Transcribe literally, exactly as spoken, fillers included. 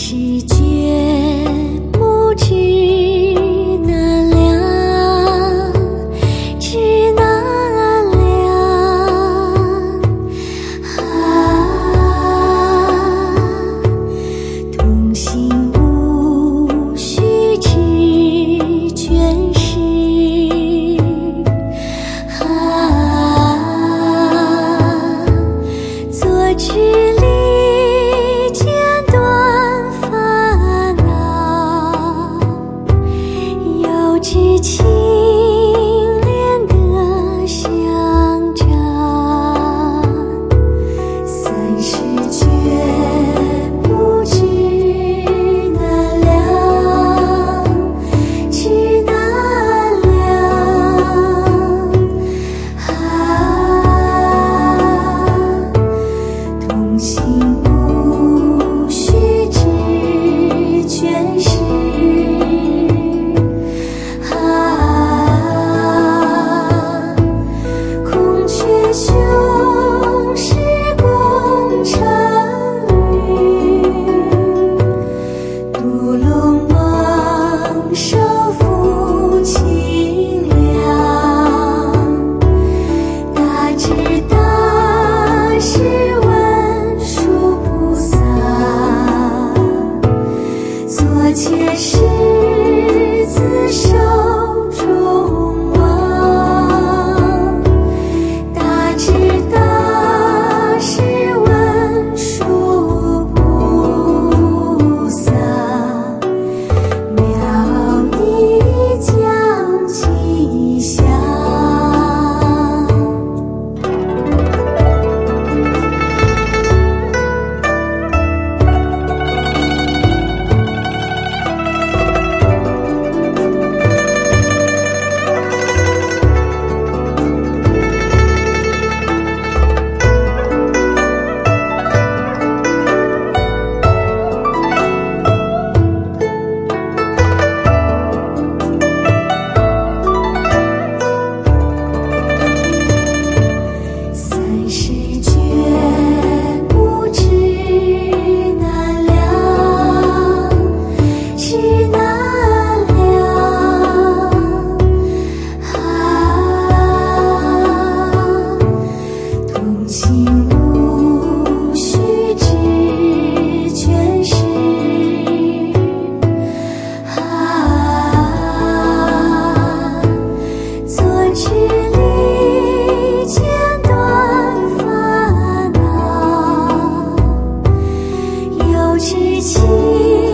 是觉不知难量，知难量啊！同行无须知全是啊！坐知离间断烦恼，又知青莲的相照。三世觉不知难量，知难量啊！同行无须知全是啊！孔雀雄狮共成语，独龙猛兽负清凉。大智大士文殊菩萨，左且狮子手中王。大智大士文殊菩萨，妙意将吉祥。三世觉不知难量，知难量啊！同行无须知全是啊！坐知离间断烦恼，又知青